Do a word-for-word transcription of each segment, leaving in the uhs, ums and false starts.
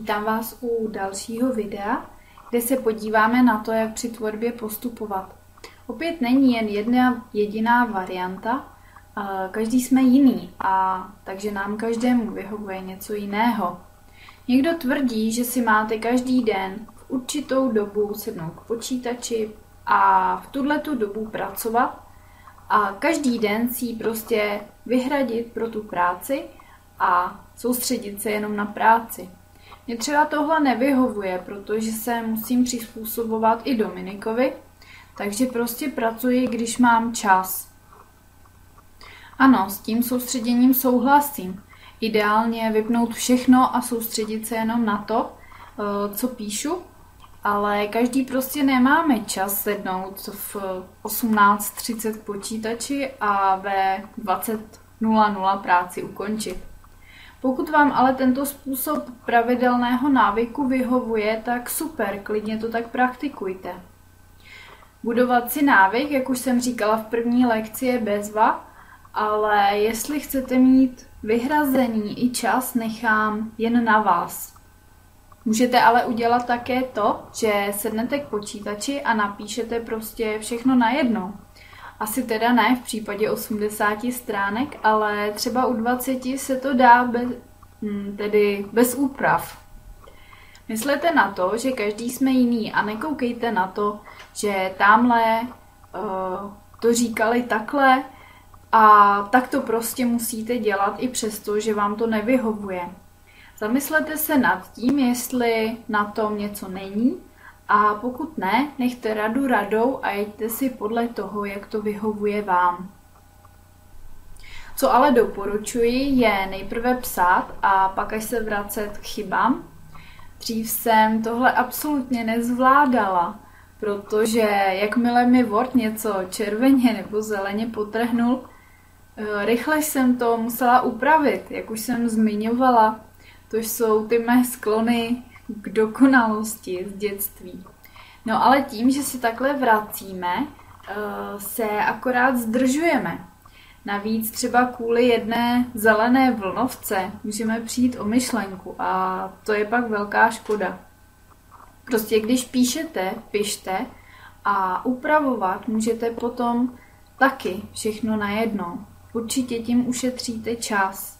Vítám vás u dalšího videa, kde se podíváme na to, jak při tvorbě postupovat. Opět není jen jedna jediná varianta, každý jsme jiný, a takže nám každému vyhovuje něco jiného. Někdo tvrdí, že si máte každý den v určitou dobu sednout k počítači a v tuhletu dobu pracovat a každý den si ji prostě vyhradit pro tu práci a soustředit se jenom na práci. Mně třeba tohle nevyhovuje, protože se musím přizpůsobovat i Dominikovi, takže prostě pracuji, když mám čas. Ano, s tím soustředěním souhlasím. Ideálně vypnout všechno a soustředit se jenom na to, co píšu, ale každý prostě nemáme čas sednout v osmnáct třicet k počítači a ve dvacet nula nula práci ukončit. Pokud vám ale tento způsob pravidelného návyku vyhovuje, tak super, klidně to tak praktikujte. Budovat si návyk, jak už jsem říkala v první lekci, je bezva, ale jestli chcete mít vyhrazený i čas, nechám jen na vás. Můžete ale udělat také to, že sednete k počítači a napíšete prostě všechno najednou. Asi teda ne v případě osmdesáti stránek, ale třeba u dvaceti se to dá bez, tedy bez úprav. Myslete na to, že každý jsme jiný a nekoukejte na to, že tamhle uh, to říkali takhle a tak to prostě musíte dělat i přesto, že vám to nevyhovuje. Zamyslete se nad tím, jestli na tom něco není, a pokud ne, nechte radu radou a jeďte si podle toho, jak to vyhovuje vám. Co ale doporučuji, je nejprve psát a pak až se vracet k chybám. Dřív jsem tohle absolutně nezvládala, protože jakmile mi Word něco červeně nebo zeleně potrhnul, rychle jsem to musela upravit, jak už jsem zmiňovala. To jsou ty mé sklony k dokonalosti z dětství. No ale tím, že se takhle vracíme, se akorát zdržujeme. Navíc třeba kvůli jedné zelené vlnovce můžeme přijít o myšlenku a to je pak velká škoda. Prostě když píšete, pište a upravovat můžete potom taky všechno najednou. Určitě tím ušetříte čas.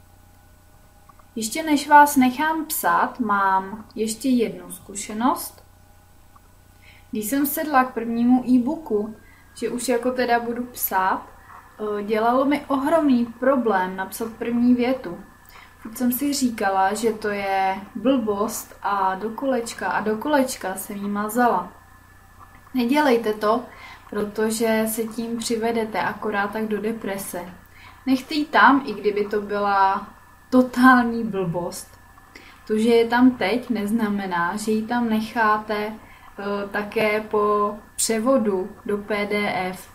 Ještě než vás nechám psát, mám ještě jednu zkušenost. Když jsem sedla k prvnímu e-booku, že už jako teda budu psát, dělalo mi ohromný problém napsat první větu. Furt jsem si říkala, že to je blbost a do kolečka a do kolečka jsem jí mazala. Nedělejte to, protože se tím přivedete akorát tak do deprese. Nechte ji tam, i kdyby to byla totální blbost. To, že je tam teď, neznamená, že ji tam necháte uh, také po převodu do P D F.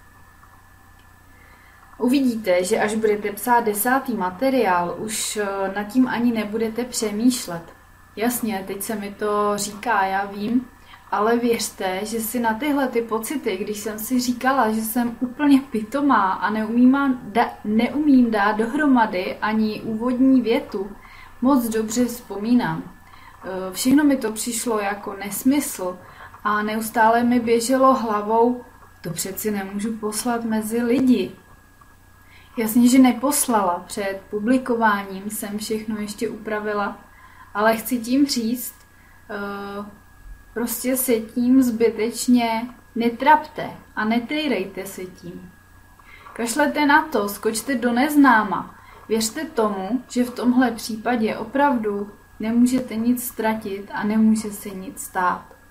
Uvidíte, že až budete psát desátý materiál, už uh, nad tím ani nebudete přemýšlet. Jasně, teď se mi to říká, já vím, ale věřte, že si na tyhle ty pocity, když jsem si říkala, že jsem úplně pitomá a neumím, da, neumím dát dohromady ani úvodní větu, moc dobře vzpomínám. Všechno mi to přišlo jako nesmysl a neustále mi běželo hlavou, to přeci nemůžu poslat mezi lidi. Jasně, že neposlala, před publikováním jsem všechno ještě upravila, ale chci tím říct, uh, prostě se tím zbytečně netrapte a netejrejte se tím. Kašlete na to, skočte do neznáma. Věřte tomu, že v tomhle případě opravdu nemůžete nic ztratit a nemůže se nic stát.